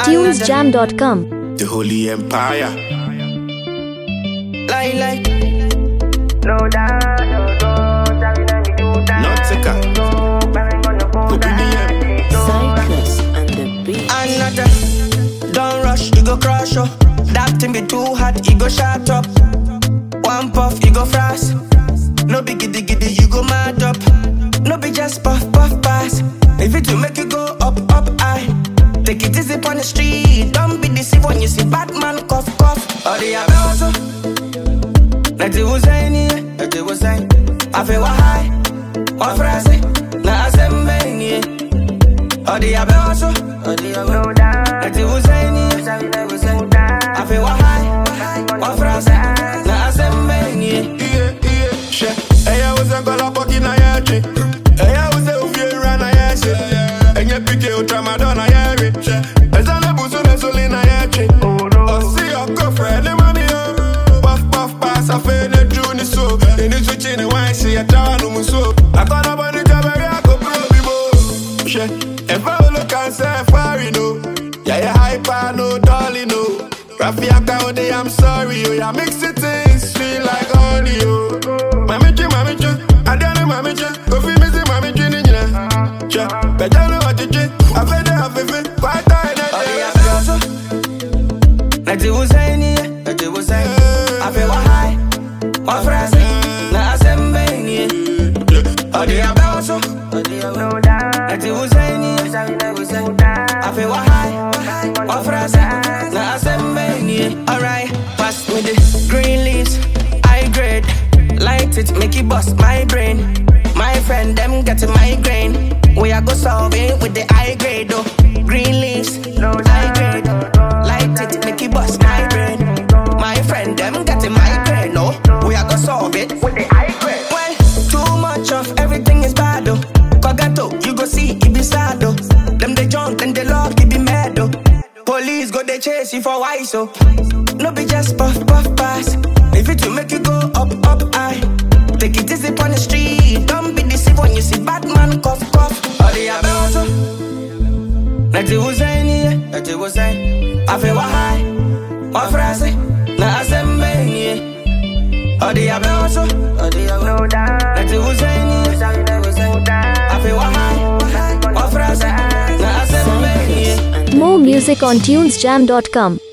tunesjam.com. The Holy Empire. Like. Nautica. Cycles and the beat. Another. Don't rush, you go crush up. That thing be too hot, you go shut up. One puff, you go fast. No be giddy giddy, you go mad up. No be just puff pass. If it will make you go up high. Take it easy on the street. Don't be deceived when you see Batman cough. Or the abeoso. Let it was any. I feel high. One phrase. Na asembeni. Or the abeoso. Let it was any. I feel high. One phrase. Na asembeni. Yeah. Hey, I was a galapoki na yachi. Hey, I was a ufira na yachi. And you pick your tramadona yari. As I never so solely na yachi. Oh, see your girlfriend, the money. Puff, pass, I feel the June so. And it's switching the wine, see a town no so. I got up on the job, I go pro people. If I look and say, far, you know. Yeah, hyper, no, darling, no. Raffiaka, I'm sorry, oh, yeah, mix the things, feel like honey, oh. Mami chi, I don't know mami chi. Go feel me see mami chi ni nyina. Cha, better know what you chi. I feel the happy feel, quite tired. Let it was any, I feel high. One phrase, na asembeni. Oh, the abeoso. Let it was any, I feel high. One phrase, na asembeni. Alright, pass me the green leaves. I grade. Light it, make it bust my brain. My friend, them get a migraine. We are go solve it with the high grade, though. Green leaves, high grade. Light it, make it bust my brain. My friend, them get a migraine, no. We are go solve it with the high grade. Well, too much of everything is bad, though. Kagato, you go see, it be sad, though. Them they junk and they lock, it be mad, though. Police go they chase you for why so. No be just puff pass. If it will make you go up high. Take it easy on the street. Don't be deceived when you see Batman cough. Or the abeoso. Let it was any. I feel high. One phrase. Na asembeni. Or the abeoso. Let it was any. I feel high. One phrase. Na asembeni. More music on tunesjam.com.